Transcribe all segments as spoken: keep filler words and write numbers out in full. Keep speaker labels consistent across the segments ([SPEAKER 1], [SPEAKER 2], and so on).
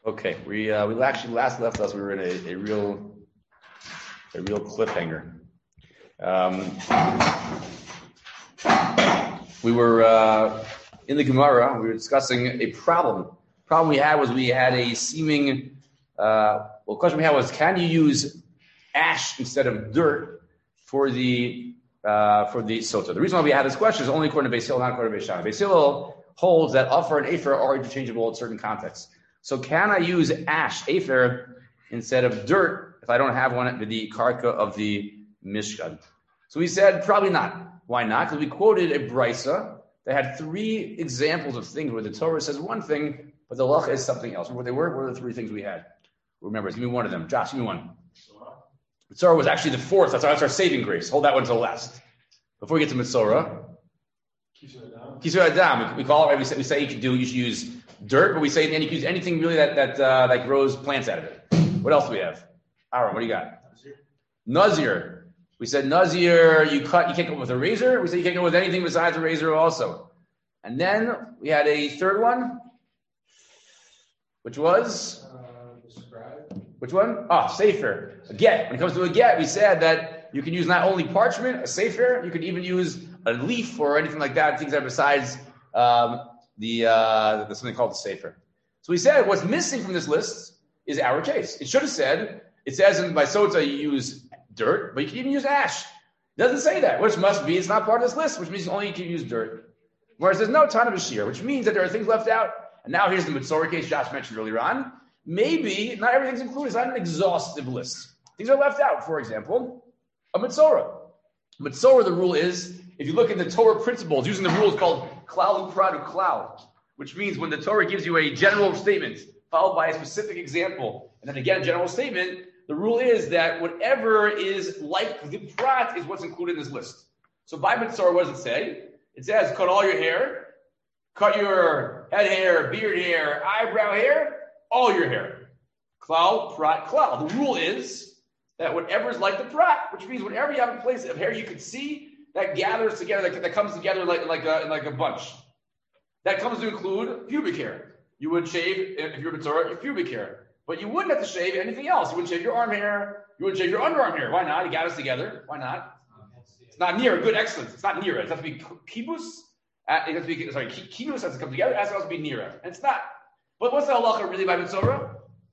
[SPEAKER 1] Okay, we uh, we actually last left us. We were in a, a real a real cliffhanger. Um, we were uh, in the Gemara. We were discussing a problem. Problem we had was we had a seeming. Uh, well, the question we had was, can you use ash instead of dirt for the uh, for the sota? The reason why we had this question is only according to Beis Hillel, not according to Beis Shammai. Beis Hillel holds that Afar and Afer are interchangeable in certain contexts. So can I use ash, Afer, instead of dirt if I don't have one with the karka of the Mishkan? So we said probably not. Why not? Because we quoted a brisa that had three examples of things where the Torah says one thing, but the halacha is something else. Remember what they were? What are the three things we had? Remember, give me one of them. Josh, give me one. The Torah was actually the fourth. That's our, that's our saving grace. Hold that one to the last. Before we get to Mitzorah. Kisur Adam. We call it, we say, we say you should do, you should use dirt, but we say and you can use anything really that that uh, that grows plants out of it. What else do we have? Aaron, what do you got? Nazir. Nazir. We said Nazir, you cut, you can't go with a razor. We said you can't go with anything besides a razor also. And then we had a third one, which was uh, which one? Ah, oh, sefer. A get. When it comes to a get, we said that you can use not only parchment, a sefer, you could even use a leaf or anything like that, things that are besides um, the uh, there's something called the sefer. So we said what's missing from this list is our case. It should have said, it says in by sota you use dirt, but you can even use ash. It doesn't say that, which must be it's not part of this list, which means only you can use dirt. Whereas there's no ton of Bashir, which means that there are things left out. And now here's the Mitzorah case Josh mentioned earlier on. Maybe not everything's included. It's not an exhaustive list. Things are left out. For example, a Mitzorah. Mitzorah, the rule is, if you look at the Torah principles, using the rules called klal upradu klal, which means when the Torah gives you a general statement followed by a specific example, and then again a general statement, the rule is that whatever is like the prat is what's included in this list. So by Mitzorah, what does it say? It says cut all your hair, cut your head hair, beard hair, eyebrow hair, all your hair. Klal, prat, klal. The rule is that whatever is like the prat, which means whenever you have a place of hair you can see, that gathers together, that, that comes together like, like, a, like a bunch. That comes to include pubic hair. You would shave, if you're Mitzorah, your pubic hair. But you wouldn't have to shave anything else. You wouldn't shave your arm hair. You wouldn't shave your underarm hair. Why not? You got us together. Why not? It's not near. Good, excellent. It's not near. It has to be kibbutz. It has to be, sorry, kibbutz has to come together. It has to be near. And it's not. But what's the halacha really by Mitzorah?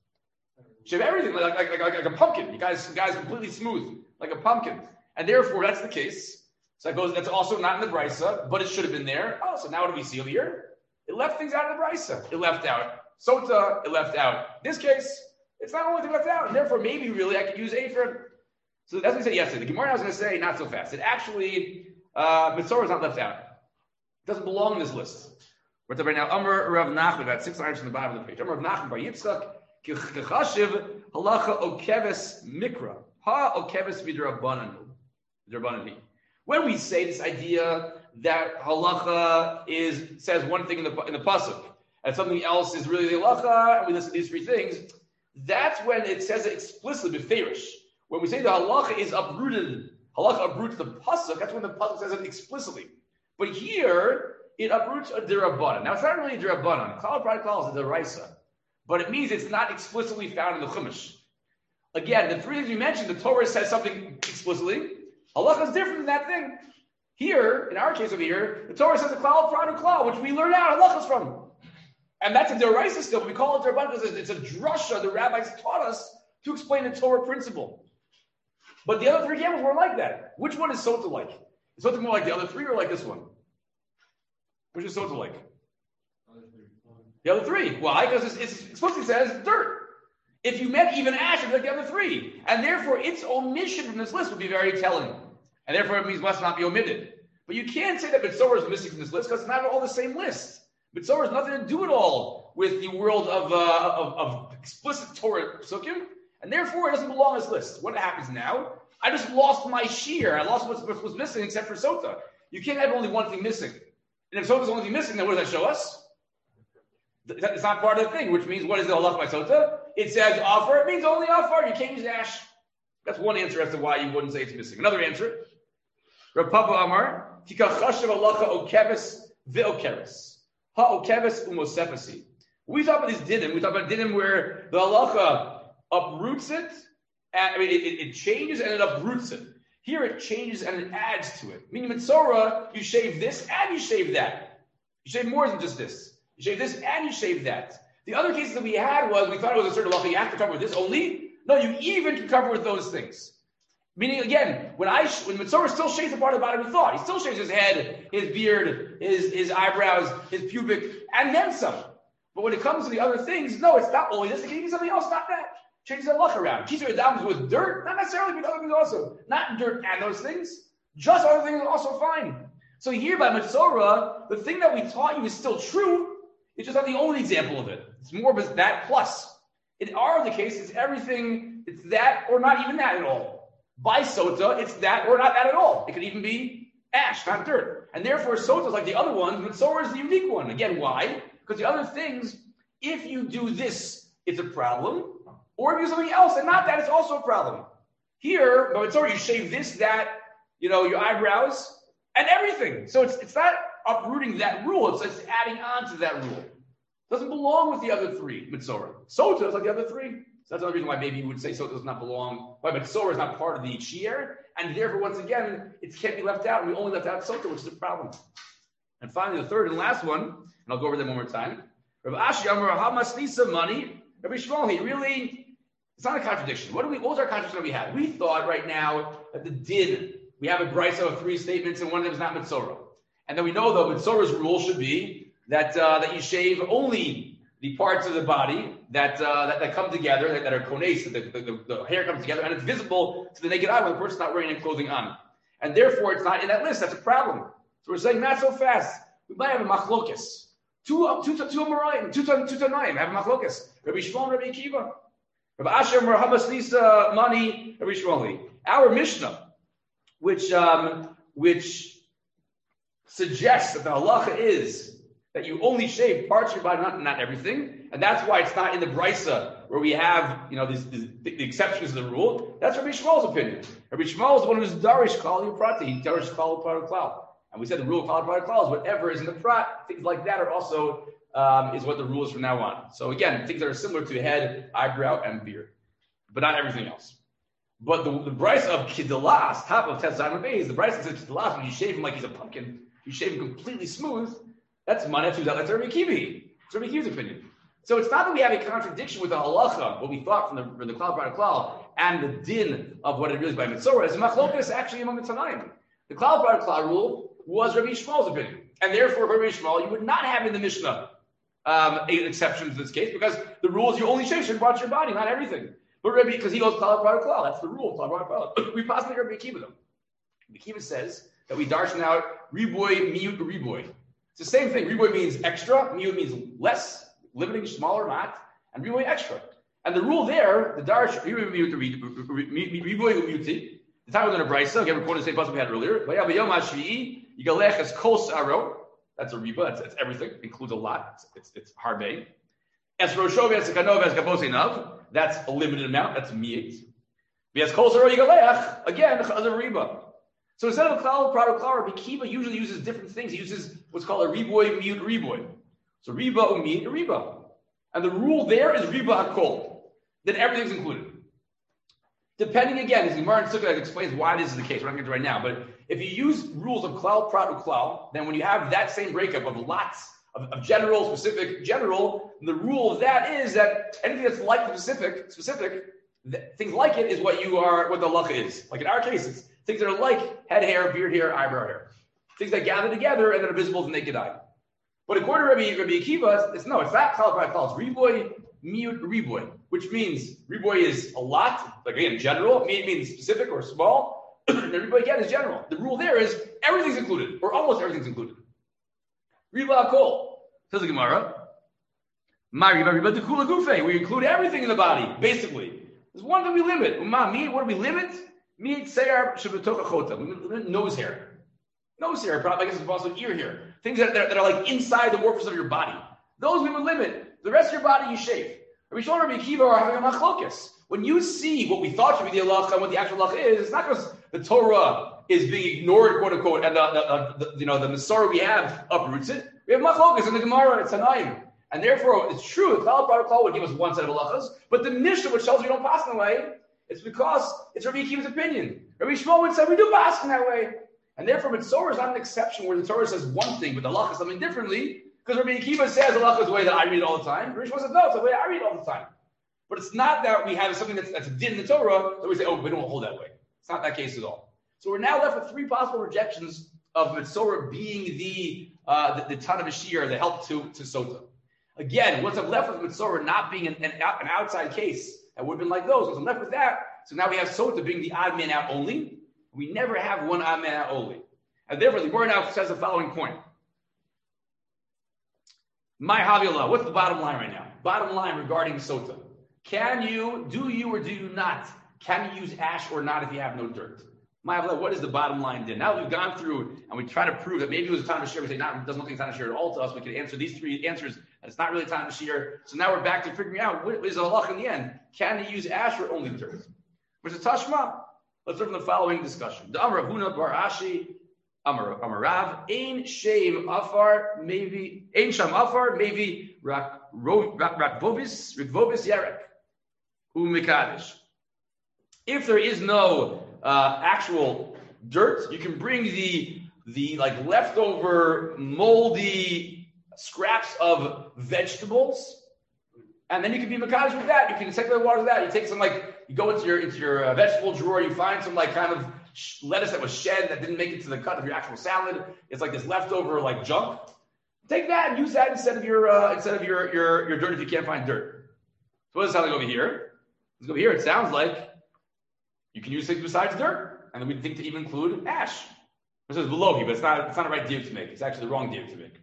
[SPEAKER 1] Shave everything like, like, like, like, like a pumpkin. You guys, you guys completely smooth, like a pumpkin. And therefore, that's the case. So that goes, that's also not in the brisa, but it should have been there. Oh, so now what do we see over here? It left things out of the brisa. It left out sota, it left out. In this case, it's not only thing left out, and therefore maybe really I could use Afer. So that's what we said yesterday. The Gemara I was going to say, not so fast. It actually, uh, Mitzorah is not left out. It doesn't belong in this list. We're talking right now, Amr Rav Nachman, about six lines from the bottom of the page. Amr Rav Nachman bar Yitzchak, Kechashiv halacha okeves mikra. Ha okeves vidrabanan. Vidrabanan. When we say this idea that halacha is says one thing in the in the pasuk and something else is really the halacha, and we listen to these three things, that's when it says it explicitly beferish. When we say the halacha is uprooted, halacha uproots the pasuk, that's when the pasuk says it explicitly. But here it uproots a derabanan. Now it's not really a derabanan. Klal probably calls it a deraisa, but it means it's not explicitly found in the chumash. Again, the three things you mentioned, the Torah says something explicitly. Halacha is different than that thing. Here, in our case over here, the Torah says a klal pradu klal, which we learn out halachas from. And that's a deraisa still, but we call it derabanan because it's a drasha the rabbis taught us to explain the Torah principle. But the other three examples weren't like that. Which one is sota like? Is sota more like the other three or like this one? Which is sota like? The other three. Why? Because it's, it's explicitly says dirt. If you meant even ash, it would be like the other three. And therefore, its omission from this list would be very telling. And therefore, it means must not be omitted. But you can't say that Mitzorah is missing from this list because it's not all the same list. Mitzorah has nothing to do at all with the world of, uh, of, of explicit Torah psukim. And therefore, it doesn't belong on this list. What happens now? I just lost my shear. I lost what was missing except for sota. You can't have only one thing missing. And if sota's the only thing missing, then what does that show us? It's not part of the thing, which means what is the halach by sota? It says offer. It means only offer. You can't use ash. That's one answer as to why you wouldn't say it's missing. Another answer. Rav Papa Amar, Tika chashav halacha okeves ve'okeres. Ha okeves umosefasi. We talk about these dinim. We talk about dinim where the halacha uproots it. And, I mean, it, it, it changes and it uproots it. Here it changes and it adds to it. Meaning mitzorah, you shave this and you shave that. You shave more than just this. You shave this and you shave that. The other cases that we had was we thought it was a certain halacha. You have to cover with this only. No, you even can cover with those things. Meaning again, when I when mitzorah still shaves the part of the body we thought, he still shaves his head, his beard, his his eyebrows, his pubic, and then some. But when it comes to the other things, no, it's not only this. It can be something else, not that. Changes the luck around. Kisur Adams with dirt, not necessarily, but other things also. Not dirt and those things. Just other things are also fine. So here by Mitzorah, the thing that we taught you is still true. It's just not the only example of it. It's more of that plus. In our other case, it's everything, it's that or not even that at all. By Sota, it's that or not that at all. It could even be ash, not dirt. And therefore, Sota is like the other ones, Mitzorah is the unique one. Again, why? Because the other things, if you do this, it's a problem. Or if you do something else and not that, it's also a problem. Here, but it's already you shave this, that, you know, your eyebrows, and everything. So it's it's not uprooting that rule, it's, it's adding on to that rule. It doesn't belong with the other three, Mitzorah. Sota is like the other three. So that's another reason why maybe you would say Sota does not belong, why Mitzorah is not part of the Shiur, and therefore, once again, it can't be left out, and we only left out Sota, which is a problem. And finally, the third and last one, and I'll go over them one more time. Rav Ashi Amar Hamasnisa money. Rabbi Shmuel, he really, it's not a contradiction. What do we? What was our contradiction that we had? We thought right now that the din, we have a brisa of three statements, and one of them is not mitzorah. And then we know though mitzorah's rule should be that uh, that you shave only the parts of the body that uh, that, that come together, that, that are kones, the, the, the, the hair comes together, and it's visible to the naked eye when the person's not wearing any clothing on. And therefore, it's not in that list. That's a problem. So we're saying not so fast. We might have a machlokes. Two two two Amoraim, two two Tanaim have a machlokes. Rabbi Shmuel, Rabbi Akiva, Rabbi Asher, Merhabas Nisa, Mani, Rabbi Shmuel. Our Mishnah, which um, which suggests that the halacha is that you only shave parts of your body, not not everything, and that's why it's not in the brisa where we have you know these, these the, the exceptions to the rule. That's Rabbi Shmuel's opinion. Rabbi Shmuel is the one who's darish kal yuprati. He darish kal yuprati. And we said the rule of Kal Prat Klal is whatever is in the prat, things like that are also um, is what the rule is from now on. So again, things that are similar to head, eyebrow, and beard, but not everything else. But the, the Bryce of Kidalas, top of Tetzayim Beis, the Bryce says Kidalas, when you shave him like he's a pumpkin, you shave him completely smooth, that's Manatu, that's Rabbi Kivi. It's Rabbi Kivi's opinion. So it's not that we have a contradiction with the halacha, what we thought from the, from the Kal Prat Klal, and the din of what it really is by Mitzorah, is a machlokas actually among the Tanaim. The Kal Prat Klal rule was Rabbi Shmuel's opinion. And therefore, for Rabbi Shmuel, you would not have in the Mishnah um, an exception to this case, because the rule is you only shave certain parts of your body, not everything. But Rabbi, because he goes Kal Prat Klal, that's the rule, Kal Prat Klal. We possibly Rabbi Akiva though. Rabbi Akiva says that we darshan out riboy, miyut, riboy. It's the same thing. Riboy means extra, miyut means less, limiting, smaller, not, and riboy extra. And the rule there, the darsh, riboy, miyut, riboy, miyuti, the time we're going to brisa, again, we're quoting the same passage we had earlier. Yigalech is kol saro. That's a riba. It's, it's everything. It includes a lot. It's it's, it's harbe. Es roshovi es kanov es kaboseinav. That's a limited amount. That's miyit. V'es kol saro yigalech. Again, a riba. So instead of a klal prat klal, Rabbi Akiva usually uses different things. He uses what's called a riboy miyut riboy. So riba umiyit riba, and the rule there is riba hakol. Then everything's included. Depending again, as Gemara and Sukkah explains why this is the case. We're not going to do it right now, but if you use rules of klal, prat, klal, then when you have that same breakup of lots of, of general, specific, general, the rule of that is that anything that's like the specific, specific, th- things like it is what you are, what the halacha is. Like in our case, it's things that are like head hair, beard hair, eyebrow hair, things that gather together and that are visible to the naked eye. But according to Rabbi, Rabbi Akiva, it's no, it's not klal, prat, klal. It's riboy, miyut, riboy, which means riboy is a lot, like again, general. Miyut means specific or small. And everybody again is general. The rule there is everything's included, or almost everything's included. Riba hakol. Says the Gemara. My riba riba dekula gufe. We include everything in the body, basically. There's one that we limit. Uma me, what do we limit? Me seyar shabatoka chota. We limit nose hair. Nose hair, probably I guess it's also ear hair. Things that, that, that are like inside the orifice of your body. Those we would limit. The rest of your body you shave. Rabbi Shmuel and Rabbi Akiva are having a machlokas. When you see what we thought should be the halacha and what the actual halacha is, it's not because the Torah is being ignored, quote unquote, and the, the, the, the you know the Masorah we have uproots it. We have machlokas in the Gemara, it's Tanaim, And therefore, it's true, the Talmud Baruch would give us one set of halachas, but the Mishnah, which tells you we don't pass in that way, it's because it's Rabbi Akiva's opinion. Rabbi Shmuel would say we do pass in that way. And therefore, Mitzorah is not an exception where the Torah says one thing, but the halacha is something differently, because Rabbi Akiva says the halacha is the way that I read it all the time. Rabbi Shmuel says, no, it's the way I read it all the time. But it's not that we have something that's, that's a din in the Torah, that we say, oh, we don't hold that way. It's not that case at all. So we're now left with three possible rejections of Mitzorah being the uh, the, the Tana B'Shir, the help to, to Sota. Again, once I'm left with Mitzorah not being an, an, an outside case, that would have been like those. Once I'm left with that, so now we have Sota being the odd man out only. We never have one odd man out only. And therefore, the Gemara now says the following point. My Havila, what's the bottom line right now? Bottom line regarding Sota. Can you, do you or do you not, can you use ash or not if you have no dirt? My Havila, what is the bottom line then? Now that we've gone through and we try to prove that maybe it was a Tana B'Shir, we say, no, it doesn't look like Tana B'Shir at all to us. We can answer these three answers, and it's not really Tana B'Shir. So now we're back to figuring out what is the halach in the end. Can you use ash or only dirt? Which is Tashma. Let's learn from the following discussion. The Amar Huna Bar Ashi, Amar Amarav, Ein Shem Afar, maybe Ein Sham Afar, maybe Rak Rakvovis, Rakvovis Yarek, Umikadesh. If there is no uh, actual dirt, you can bring the the like leftover moldy scraps of vegetables, and then you can be makadosh with that. You can take the water with that. You take some like you go into your into your uh, vegetable drawer. You find some like kind of sh- lettuce that was shed that didn't make it to the cut of your actual salad. It's like this leftover like junk. Take that and use that instead of your uh, instead of your, your your dirt if you can't find dirt. So what does it sound like over here? Let's go over here. It sounds like you can use things besides dirt, and then we think to even include ash. It says below here, but it's not it's not a right div to make. It's actually the wrong div to make.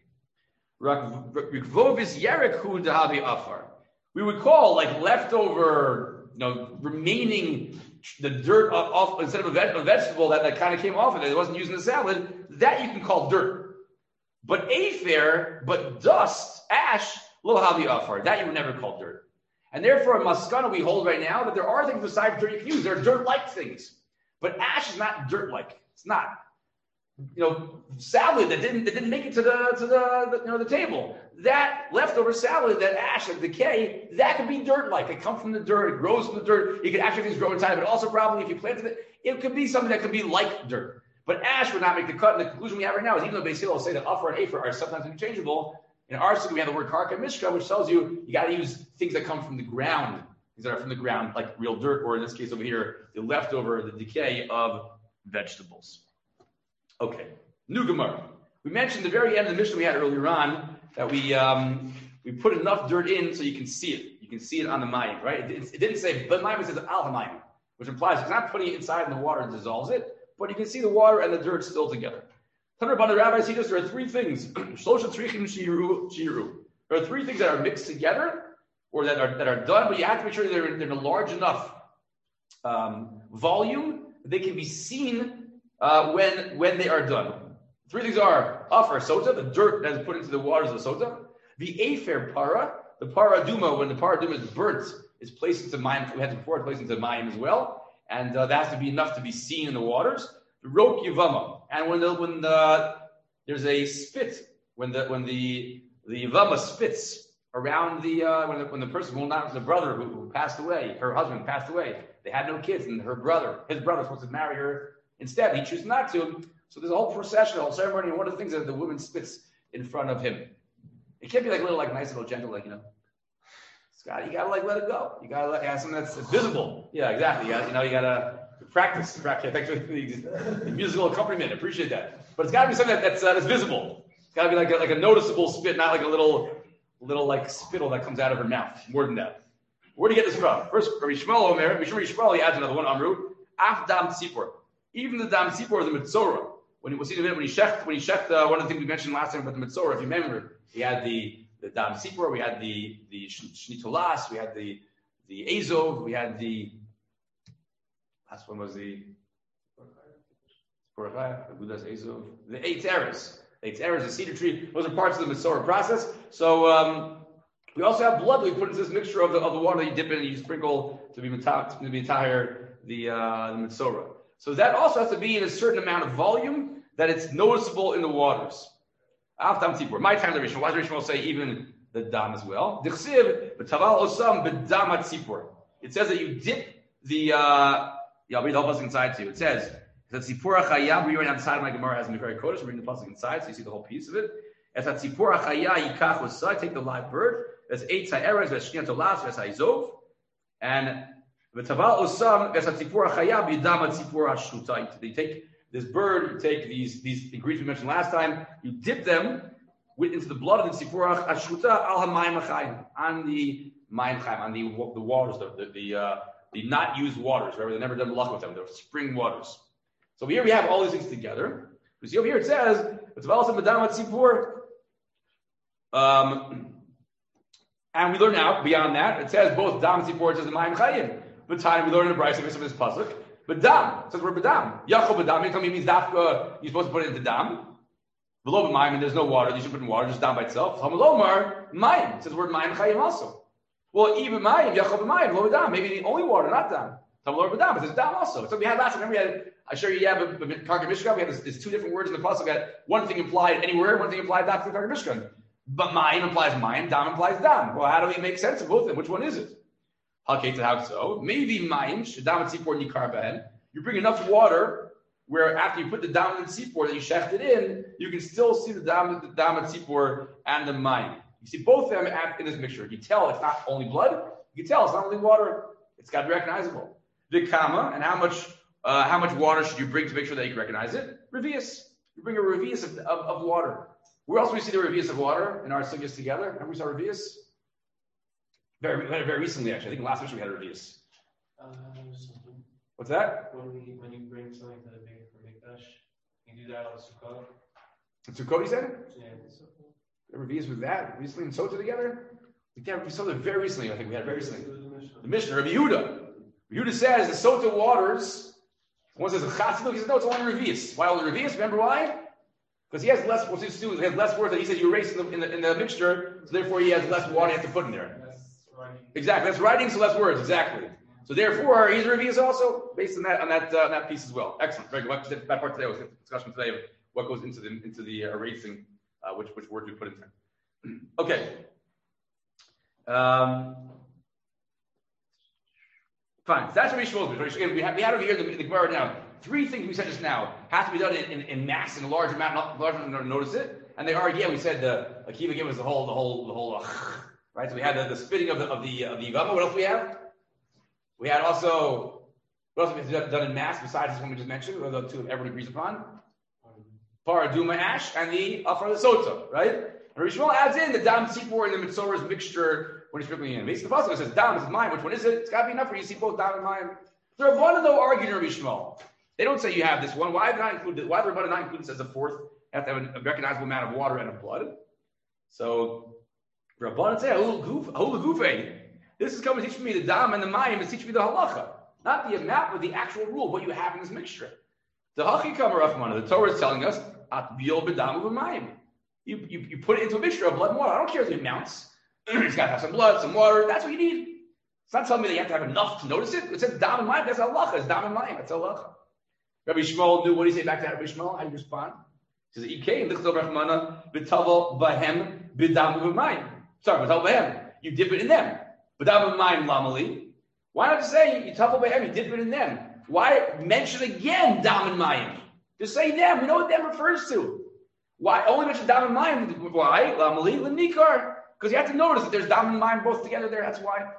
[SPEAKER 1] We would call like leftover, you know, remaining the dirt off instead of a, veg, a vegetable that, that kind of came off of it. It wasn't used in the salad. That you can call dirt. But afer, but dust, ash, lo havi afar. That you would never call dirt. And therefore, in Maskana, we hold right now that there are things besides dirt you can use. There are dirt-like things. But ash is not dirt-like. It's not. You know, salad that didn't that didn't make it to the to the, the you know the table. That leftover salad, that ash, that decay, that could be dirt-like. It comes from the dirt, it grows from the dirt. You can actually things grow inside, but also probably if you planted it, it could be something that could be like dirt. But ash would not make the cut. And the conclusion we have right now is even though Beis Hillel will say that afar and afer are sometimes interchangeable, in our city we have the word karka mishka, which tells you you got to use things that come from the ground. These are from the ground, like real dirt, or in this case over here, the leftover, the decay of vegetables. Okay, new Gemara. We mentioned the very end of the Mishnah we had earlier on that we um, we put enough dirt in so you can see it. You can see it on the mayim, right? It, it didn't say the mayim, it says al hamayim, which implies it's not putting it inside in the water and dissolves it, but you can see the water and the dirt still together. Tanur Bana Rabbi see this. There are three things. Shlosha tzrichim shiru shiru. There are three things that are mixed together or that are that are done, but you have to make sure they're, they're in a large enough um, volume that they can be seen. Uh, when when they are done. Three things are afar sota, the dirt that is put into the waters of the sota. The afer para, the para duma, when the para duma is burnt, is placed into mayim. We had before it's placed into mayim as well, and uh, that has to be enough to be seen in the waters. The rok yivama, and when the when the there's a spit when the when the the yivama spits around the uh, when the when the person will not the brother who, who passed away, her husband passed away. They had no kids, and her brother, his brother, was supposed to marry her. Instead, he chooses not to. So there's a whole procession, a whole ceremony, and one of the things that the woman spits in front of him. It can't be like a little, like nice, little gentle, like you know. Scott, you gotta like let it go. You gotta let have something that's visible. Yeah, exactly. You, gotta, you know, you gotta practice. Practice. Thanks for the, the musical accompaniment. I appreciate that. But it's gotta be something that, that's uh, that's visible. It's gotta be like a, like a noticeable spit, not like a little little like spittle that comes out of her mouth. More than that. Where do you get this from? First, Rabbi Shmuel Omer. Rabbi Shmuel, he adds another one. Amru af dam tzipor. Even the dam tzipor, the mitzorah, when we'll see in a minute when he shecht, when he shecht, uh, one of the things we mentioned last time about the mitzorah, if you remember, he had the the dam tzipor, we had the the shnitolas, we had the the azov, we had the last one was the azov, the eight eres, the eight eres, the cedar tree. Those are parts of the mitzorah process. So um, we also have blood that we put into this mixture of the of the water that you dip in and you sprinkle to be matah, to be entire the uh, the mitzorah. So that also has to be in a certain amount of volume that it's noticeable in the waters. My time, the Rishon. Why does Rishon say even the dam as well. Dichsiv b'taval osam b'dam atzipor. It says that you dip the. Uh, yeah, I'll read the whole pasuk inside to you. It says that tzipor achaya. We're reading outside of my Gemara has in the very kodesh. We're reading the pasuk inside, so you see the whole piece of it. As that tzipor achaya yikach osai, take the live bird. There's eight sayeres. There's shniat olas. There's haizov. And b'taval osam. There's a tzipor achaya b'dam atzipor ashrutait. They take this bird. You take these these ingredients we mentioned last time. You dip them into the blood of the tzipor ashruta al hamayim achayim, on the mayim chayim, on the the waters, the the the, uh, the not used waters. Remember, they never done malach with them. They're spring waters. So here we have all these things together. You see over here it says um, and we learn out beyond that. It says both dam tzipor, it says the mayim chayim. But time we learn in the brayso of this pasuk. But dam, it says we're bedam. Yachol bedam. You tell me it means dafka. You're supposed to put it into dam. Below the mayim, and there's no water. You should put in water, just down by itself. Hamalomar mayim. It says the word mayim chayim also. Well, even mayim, yachol mayim, below dam. Maybe the only water, not dam. Hamalomar dam. It says dam also. So we had last time. Remember, we had. I show you, yeah, but Karka Mishkan. We had this, there's two different words in the pasuk. We had one thing implied anywhere, one thing implied dafka Karka Mishkan. But mayim implies mayim, dam implies dam. Well, how do we make sense of both of them? Which one is it? Okay, so how so? Maybe mayim shadam tzipor nikar behen. You bring enough water where after you put the dam and tzipor that you shecht it in, you can still see the dam, the dam and tzipor and the mayim. You see both of them in this mixture. You tell it's not only blood. You can tell it's not only water. It's got to be recognizable. The kama, and how much uh, how much water should you bring to make sure that you can recognize it? Revius. You bring a revius of, of, of water. Where else do we see the revius of water in our sugyas together? Remember we saw revius? Very, very recently, actually. I think last week we had a revius.
[SPEAKER 2] Uh,
[SPEAKER 1] What's that?
[SPEAKER 2] When we when you bring something to the big for Mikdash, you do that on Sukkot.
[SPEAKER 1] Sukkot, you said?
[SPEAKER 2] Yeah.
[SPEAKER 1] The revius with that recently and Sota together? We, did, we saw it very recently, I think we had it very recently. The Mishnah, Rabbi Yehuda. Rabbi Yehuda says the Sota waters, one says a chatziluk, he says no, it's only revius. Why only revius? Remember why? Because he has less, what's his student, he has less water that he says you erase in the, in the, in the mixture, so therefore he has less water you have to put in there.
[SPEAKER 2] That's writing.
[SPEAKER 1] Exactly, that's writing, so less words, exactly. So therefore, he's reviewing also based on that on that uh, on that piece as well. Excellent, very good. That part today was a discussion today of what goes into the into the uh, erasing, uh, which which words we put in there. Okay. Um, fine. So that's what we should. We have we have over here in the, the Gemara now. Three things we said just now have to be done in, in, in mass in a large amount, not large enough to notice it. And they are again. We said the Akiva gave us the whole the whole the whole uh, right. So we had the, the spitting of the of the of the Yavama. What else we have? We had also, what else have we done in mass besides this one we just mentioned, what are the two everyone agrees upon? Paraduma ash and the Afar the Sota, right? And Rishmael adds in the Dam Tzipor and the Mitzora's mixture when he's sprinkling in. Basically, the Pasuk says, Dam is mine. Which one is it? It's got to be enough for you to see both Dam and mine. The Rabbanan, though, argue in Rishmael. They don't say you have this one. Why have not included, why the Rabbanan not included this as a fourth? You have to have a recognizable amount of water and of blood. So, Rabbanan say, Hula Gufe. This is coming to teach me the dam and the mayim is teaching me the halacha, not the amount, but the actual rule, what you have in this mixture. The hachi kamar Rachmana, the Torah is telling us at biol bedam u'mayim. You you you put it into a mixture of blood and water. I don't care the amounts. It's got to have some blood, some water. That's what you need. It's not telling me that you have to have enough to notice it. It says dam and mayim. That's halacha. It's dam and mayim. That's halacha. Rabbi Shmuel knew what do you say back to Rabbi Shmuel? How do you respond? He says, "Ikein lichtav Rachmana b'tavel bahem b'dam u'mayim." Sorry, b'tavel bahem. You dip it in them. B'dam u'mayim lamali. Why not say you tavel bahem? You dip it in them. Why mention again dam and mayim? Just say them. We know what them refers to. Why only mention dam and mayim? Why lamali l'nikar? Because you have to notice that there's dam and mayim both together there. That's why.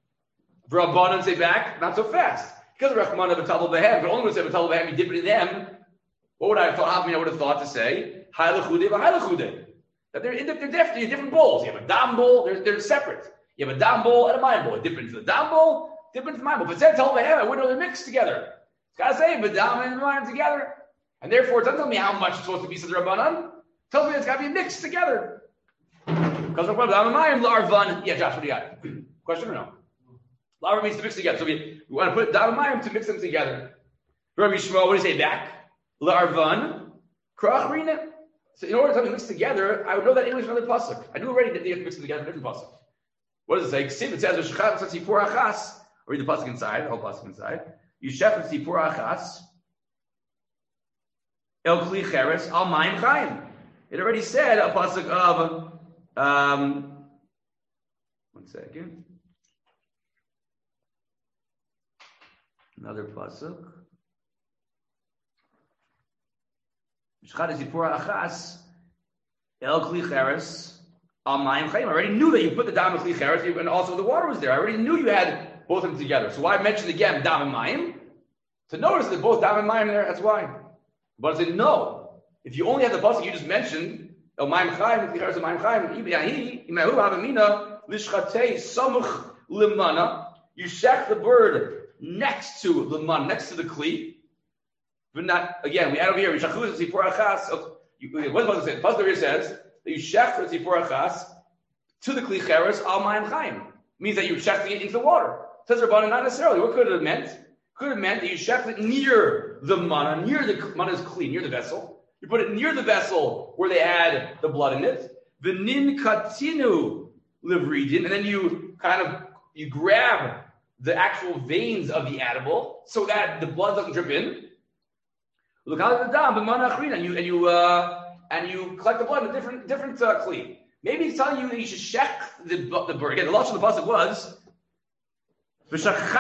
[SPEAKER 1] Rabbanan say back, not so fast. Because of Rachmana b'tavel bahem, but only when say b'tavel bahem, you dip it in them. What would I have thought? How many I would have thought to say? Ha'lechude v'ha'lechude. That they're, they're definitely different bowls. You have a dam bowl, they're, they're separate. You have a dam bowl and a mayim bowl. Dip into the dam bowl, dip into the mayim bowl. If it said tell I wouldn't know they're mixed together. It's got to say but dam and mayim together. And therefore, it doesn't tell me how much it's supposed to be said the Rabbanan. It tells me it's got to be mixed together. Because of dam and mayim, larvan. Yeah, Josh, what do you got? Question or no? Larvan means to mix together. So we, we want to put dam and mayim to mix them together. Rabbi Shmuel, what do you say back? Larvan, krach rina. So in order to tell me mix together, I would know that English from the pasuk. I knew already that they have to mix them together in different pasuk. What does it say? Ksiv, it says, "V'shechat tzipor achas." Read the pasuk inside, the whole pasuk inside. Yishef tzipor achas el kli cheres al mayim chayim. It already said a pasuk of um, One second. Another pasuk. El Kli Cheres Al Mayim Chayim. I already knew that you put the dam and Kli Cheres, and also the water was there. I already knew you had both of them together. So why I mentioned again dam and Mayim? To notice that both dam and Mayim there, that's why. But I said, no. If you only had the pasuk you just mentioned, El Mayim Chayim, Kli Cheres Al Mayim Chayim, Ibahi, Imahu Havamina, Lishchatei Samuch Limana, you shech the bird next to Liman, next to the Kli. But not, again, we add over here, Yishachuz Zipor Achas. What does it say? The pasuk here says that you shech the Zipor Achas to the Kli Cheres Al Mayim Chayim. Means that you're shechting it into the water. It says Rabbanan, not necessarily. What could it have meant? Could have meant that you shecht it near the mana, near the mana's Kli, near the vessel. You put it near the vessel where they add the blood in it. V'nin katinu livridin, and then you kind of you grab the actual veins of the animal so that the blood doesn't drip in. Look out the dam, and you and you uh, and you collect the blood in a different different uh, kli. Maybe it's telling you that you should shecht the the bird. Again, the lashon of the pasuk was you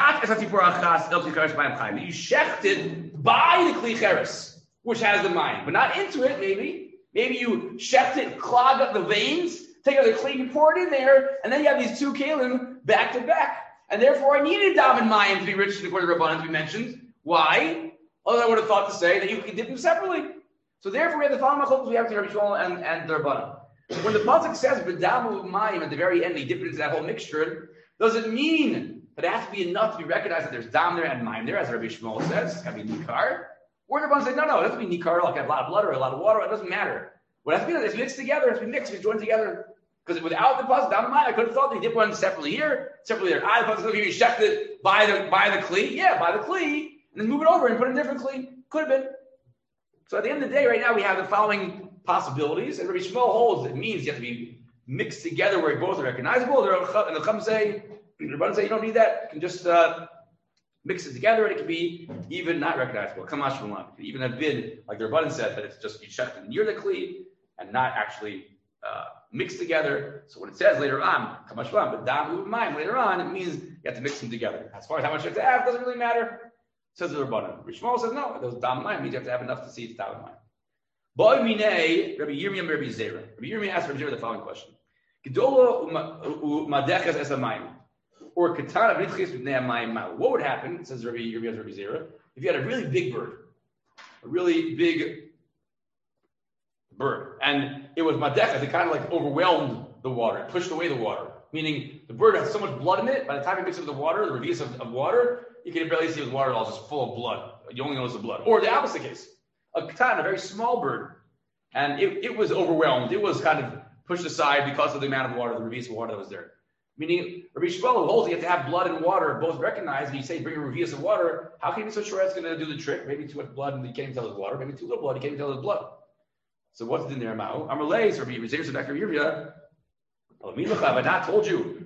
[SPEAKER 1] shecht it by the kli cheres, which has the mind, but not into it. Maybe maybe you shecht it, clog up the veins, take out the kli, you pour it in there, and then you have these two kalim back to back. And therefore, I needed dam and mayim to be rich in the court of Rabbanan to be mentioned. Why? Although I would have thought to say that you can dip them separately. So therefore, we have the following machlokes we have to Rabbi Shmuel and, and the Rabbanan. When the pasuk says b'damu mayim at the very end, they dip it into that whole mixture, does it mean that it has to be enough to be recognized that there's dam there and mayim there, as Rabbi Shmuel says? It's got to be nikar. Or the Rabbanan say, no, no, it doesn't be nikar, like a lot of blood or a lot of water. It doesn't matter. What has to be is mixed together. It has to be mixed, it's joined together. Because without the pasuk dam and mayim, I could have thought they dip one separately here, separately there. I the pasuk here, you shecht it by the by the kli, yeah, by the kli. And then move it over and put it in a different kli. Could have been. So at the end of the day, right now, we have the following possibilities. And Rabbi Shmuel holds it means you have to be mixed together where both are recognizable. And the Chum say, the Rabbanan say, you don't need that. You can just uh, mix it together and it can be even not recognizable. Kamash V'lan. Even have been, like the Rabbanan said, that it's just you check it near the kli and not actually uh, mixed together. So when it says later on, Kamash V'lan, but Dam U'Mayim, later on, it means you have to mix them together. As far as how much you have to have, doesn't really matter. Says the Rabbanan. Rishmael says no. Those dam mayim means you have to have enough to see it's dam mayim. Boy minei Rabbi Yirmiyah Rabbi Zera. Rabbi Yirmiyah asked Rabbi Zera the following question: Gedola u'madechas es hamayim, or katana v'nitchis b'nei hamayim. What would happen? Says Rabbi Yirmiyah Rabbi Zera, if you had a really big bird, a really big bird, and it was madechas, it kind of like overwhelmed the water, it pushed away the water. Meaning the bird has so much blood in it. By the time you mix it with the water, the revius of, of water, you can barely see the water at all, just full of blood. You only notice the blood. Or the opposite case, a katan, a very small bird, and it, it was overwhelmed. It was kind of pushed aside because of the amount of water, the revius of water that was there. Meaning, Rabbi Shmuel holds you have to have blood and water both recognized. And you say bring a revius of water. How can you be so sure it's going to do the trick? Maybe too much blood and you can't even tell it's water. Maybe too little blood, you can't even tell it's blood. So what's in there, Mao? Amalei, Rabbi Yirmiyah Rabbi Yirmiyah. Have I not told you?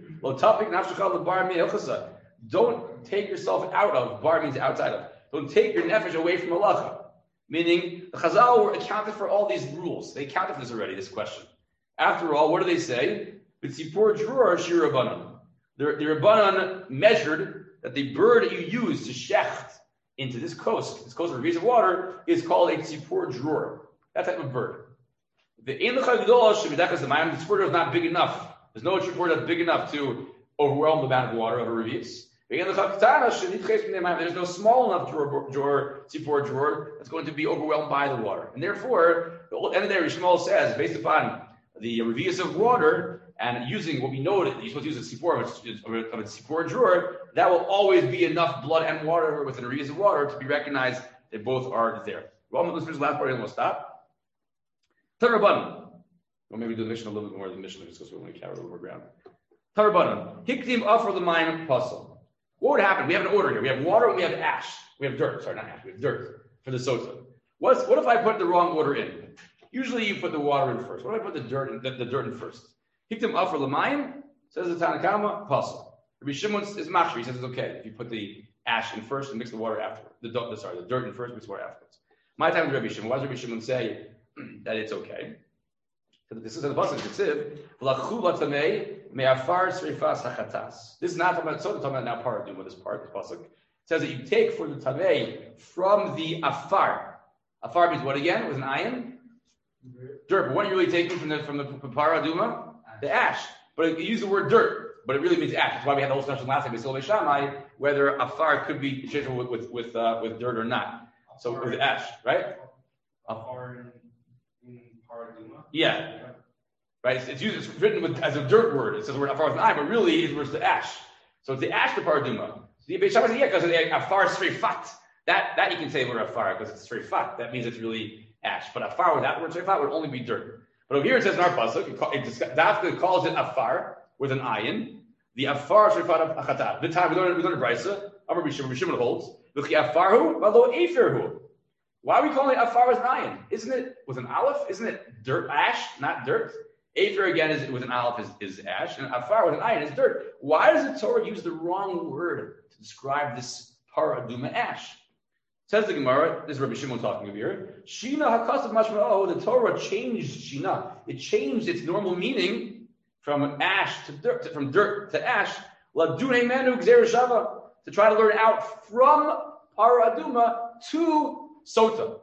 [SPEAKER 1] Don't take yourself out of. Bar means outside of. Don't take your nefesh away from halacha. Meaning, the Chazal were accounted for all these rules. They accounted for this already, this question. After all, what do they say? The Rabbanan measured that the bird that you use to shecht into this coast, this coast of revius of water, is called a tzipor dror. That type of bird. The tzipor is not big enough. There's no tzipor that's big enough to overwhelm the amount of water of a revius. There's no small enough drawer, drawer, tzipor drawer that's going to be overwhelmed by the water. And therefore, the end of the day, Rishmael says, based upon the revius of water and using what we know that you're supposed to use a tzipor of a, of a tzipor drawer, that will always be enough blood and water within a revius of water to be recognized that both are there. Well, let's finish the last part and we'll stop. Tarabban. Well, maybe do the mission a little bit more than the mission just because we're going to carry over ground. Tarabban. Hiktim offer the mine puzzle. What would happen? We have an order here. We have water and we have ash. We have dirt. Sorry, not ash. We have dirt for the sota. What's, what if I put the wrong order in? Usually you put the water in first. What if I put the dirt in, the, the dirt in first? Hiktim offer the mine, says the Tanakama, puzzle. Rabbi Shimon is machshir. He says it's okay if you put the ash in first and mix the water afterwards. The, the sorry, the dirt in first, mix the water afterwards. My time with Rabbi Shimon. Why does Rabbi Shimon say that it's okay? This is in the pasuk. This is not talking about soda. Talking about now paraduma. This part, this pasuk it says that you take for the tamei from the afar. Afar means what again? With an ayin? Dirt. But what are you really taking from the from the paraduma? The ash. But you use the word dirt, but it really means ash. That's why we had the whole discussion last time. We still Shammai whether afar could be interchangeable with with with, uh, with dirt or not. So with ash, right?
[SPEAKER 2] Afar in, in paraduma.
[SPEAKER 1] Yeah. Right? It's, it's used. It's written with, as a dirt word. It says the word afar with an eye, but really it refers to ash. So it's the ash the paraduma. So the Beit Shammai says, yeah, because afar sreifat. That that you can say the word afar because it's sreifat. That means it's really ash. But afar without the word sreifat would only be dirt. But over here it says in our pasuk, it, it, Dafka calls it afar with an ayin. The afar sreifat achatat. The time we learn we learn Brisa. Amar B'Shimon holds. Look, afarhu v'lo eferhu. Why are we calling it afar with an ayin? Isn't it with an aleph? Isn't it dirt ash, not dirt? Afer again is with an aleph is, is ash, and afar with an ayin is dirt. Why does the Torah use the wrong word to describe this paraduma ash? Says the Gemara, this is Rabbi Shimon talking over here. Shina hakasav mashma'o, the Torah changed Shina. It changed its normal meaning from ash to dirt, to, from dirt to ash. Ladune manu gzeir shava, to try to learn out from paraduma to sota.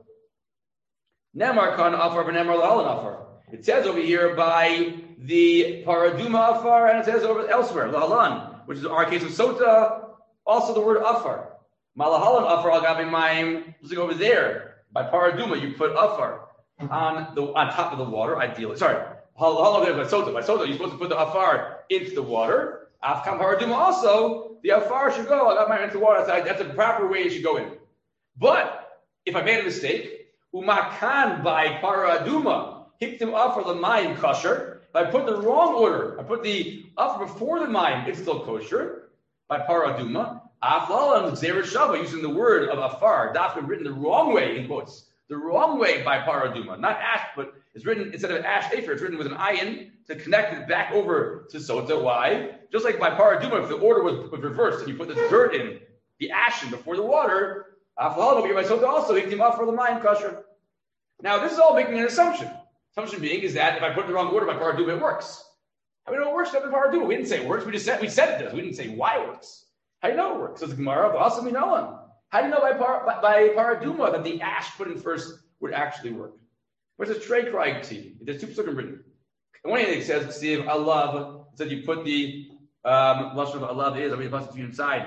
[SPEAKER 1] Nemar kan afar v'nemar la'alan afar. It says over here by the paraduma afar, and it says over elsewhere, la'alan, which is our case of sota, also the word afar. Malahalan afar al gabi mayim, looking over there, by paraduma, you put afar on the on top of the water, ideally. Sorry, halahalan by sota. By sota, you're supposed to put the afar into the water. Afkam paraduma also, the afar should go, al gabi mayim into the water. That's, that's the proper way it should go in. But, if I made a mistake, umakan by paraduma, hiktim afar l'mayim kosher. If I put the wrong order, I put the afar before the mayim, it's still kosher, by paraduma. Aflalan gzeir shava, using the word of afar, dafka written the wrong way in quotes, the wrong way by paraduma, not ash, but it's written instead of ash afer, it's written with an ayin to connect it back over to sota. Why? Just like by paraduma, if the order was, was reversed and you put the dirt in, the ash in before the water, aflalan over here by sota also, hiktim afar l'mayim kosher. Now this is all making an assumption. Assumption being is that if I put the wrong order by paraduma, it works. How do we know it works by paraduma? We didn't say it works. We just said we said it does. We didn't say why it works. How do you know it works? So the Gemara, but also we know him. How do you know by, par, by, by paraduma that the ash put in first would actually work? Where's the trey cry tea? There's two psukim written. And one thing it says, see if Allah said you put the um lashon of Allah is, I mean, the you inside.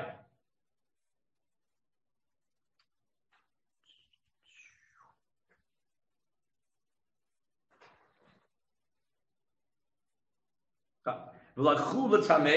[SPEAKER 1] What does it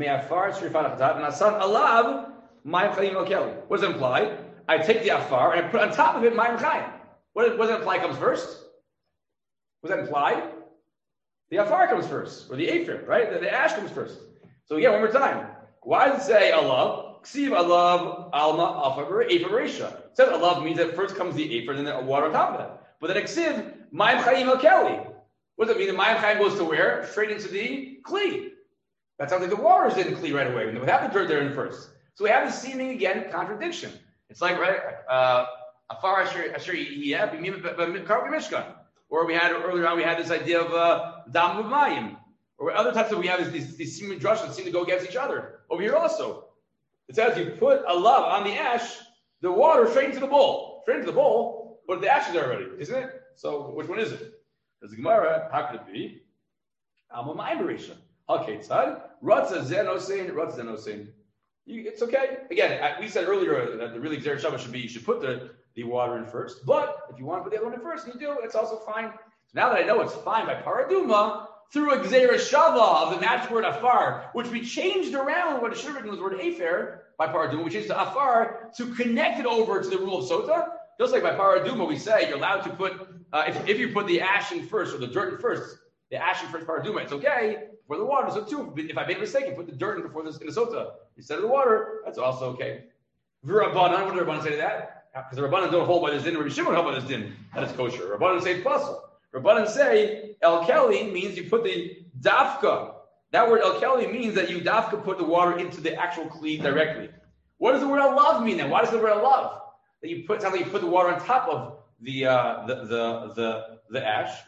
[SPEAKER 1] imply? I take the afar and I put on top of it mayim chayim. What does it imply comes first? What does that imply? The afar comes first, or the afer, right? The, the ash comes first. So again, one more time. Why does it say Allah? Ksiv Allah alma afar afer reisha. It says Allah means that first comes the afer and then the water on top of that. But then ksiv mayim chayim al keli. What does it mean? The mayim chayim goes to where? Straight into the kli. That sounds like the water is in the kli right away. We have the dirt there in first. So we have this seeming, again, contradiction. It's like, right, afar asher yiyeh b'karbi mishkan. Or we had, earlier on, we had this idea of dam v'mayim. Or other types of, we have these, these seeming drushes that seem to go against each other. Over here also. It says you put a love on the ash, the water straight into the bowl. Straight into the bowl, but the ash is there already, isn't it? So which one is it? There's the Gemara, how could it be? Alma mayim b'risha. Okay, tzad. Ratza zenosin, ratza zenosin. It's okay. Again, I, we said earlier that the really gzeir shava should be you should put the, the water in first. But if you want to put the other one in first, you do. It's also fine. So now that I know it's fine by paraduma through a gzeir shava of the natural word afar, which we changed around what it should have written was the word afer by paraduma, we changed to afar to connect it over to the rule of sota. Just like by paraduma, we say you're allowed to put uh, if if you put the ash in first or the dirt in first, the ash in first paraduma, it's okay. For the water, so too, if I made a mistake and put the dirt in before this in the sota instead of the water, that's also okay. V'Rabbanan, what do the Rabbanan say to that? Because the Rabbanan don't hold by this din, Rabbi Shimon hold by this din, that is kosher. Rabbanan say it's puzzle. Rabbanan say El Keli means you put the dafka. That word El Keli means that you dafka put the water into the actual kli directly. What does the word love mean then? Why does the word love? That you put, sounds like you put the water on top of the uh, the, the the the ash.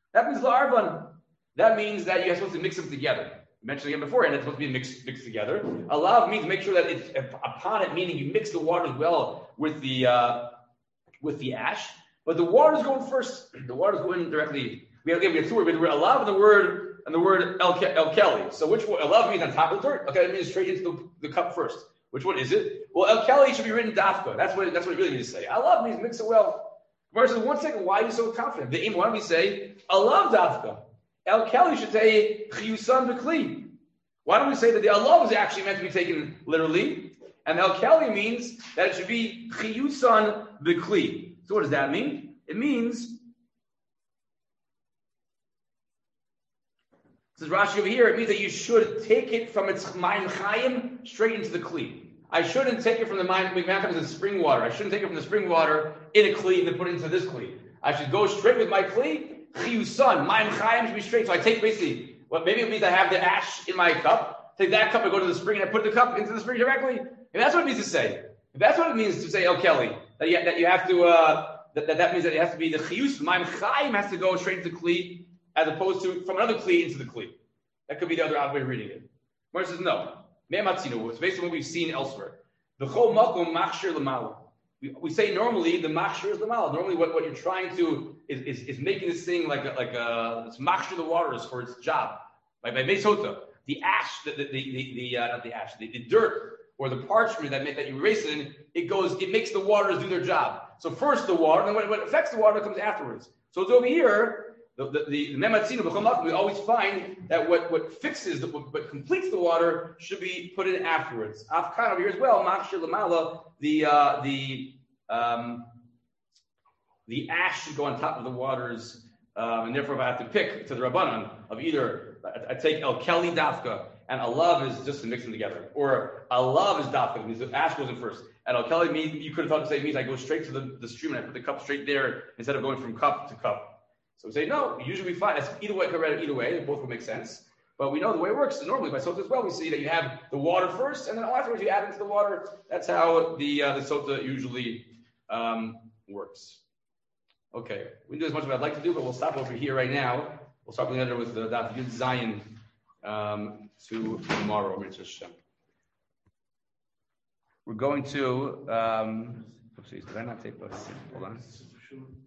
[SPEAKER 1] That means la'arban. That means that you're supposed to mix them together. I mentioned again before, and it's supposed to be mixed mixed together. Alav means make sure that it's upon it, meaning you mix the waters well with the uh, with the ash. But the water's going first. The water's going directly. We have, we have two words. We have the word alav and the word and the word el, el kelly. So which one? Alav means on top of the dirt. Okay, that means straight into the, the cup first. Which one is it? Well, el kelly should be written dafka. That's what that's what it really means to say. Alav means mix it well. Versus one second, why are you so confident? The aim, why don't we say alav dafka? El kelly should say chiyusan b'kli. Why don't we say that the alav is actually meant to be taken literally, and el kelly means that it should be chiyusan b'kli. So what does that mean? It means, this is Rashi over here, it means that you should take it from its mayim chayim straight into the kli. I shouldn't take it from the mayim chayim to the spring water. I shouldn't take it from the spring water in a kli and then put it into this kli. I should go straight with my kli, chiyusan, mayim chayim should be straight. So I take basically, well, maybe it means I have the ash in my cup, take that cup, I go to the spring and I put the cup into the spring directly. If that's what it means to say, if that's what it means to say El Kelly, that you, that you have to, uh, that, that, that means that it has to be the chiyus, Maim Chaim has to go straight into the Kli, as opposed to from another Kli into the Kli. That could be the other way of reading it. Mar says, no. Me'amatzinu, it's based on what we've seen elsewhere. The Chol Makom Machshir L'Mala. We, we say normally the Machshir is L'Mala. Normally what, what you're trying to, is, is, is making this thing like a, like a, it's Machshir the waters for its job. By, by Mesota, the ash, the, the, the, the, the uh, not the ash, the, the dirt, or the parchment that, that you erase it in, it goes, it makes the waters do their job. So first the water, and then when, when it affects the water, it comes afterwards. So it's over here, the the the, the Mematzino, we always find that what, what fixes, the, what, what completes the water should be put in afterwards. Afkan over here as well, Machshir Lamala, the uh, the um, the ash should go on top of the waters, um, and therefore if I have to pick to the Rabbanan of either, I, I take El Kelly Dafka, and alav is just to mix them together. Or alav is dafka, means the ash goes in first. And al kelly means, you could have thought to say it means I go straight to the, the stream and I put the cup straight there instead of going from cup to cup. So we say, no, usually we find, that's either way, I could read it either way, both would make sense. But we know the way it works is normally by sota as well, we see that you have the water first, and then afterwards you add into the water. That's how the uh, the sota usually um, works. Okay, we can do as much as I'd like to do, but we'll stop over here right now. We'll start with the with the Daf Yud Zion. Um, to tomorrow, Mitzvah Shem. We're going to, um, oopsies, did I not take this? Hold on.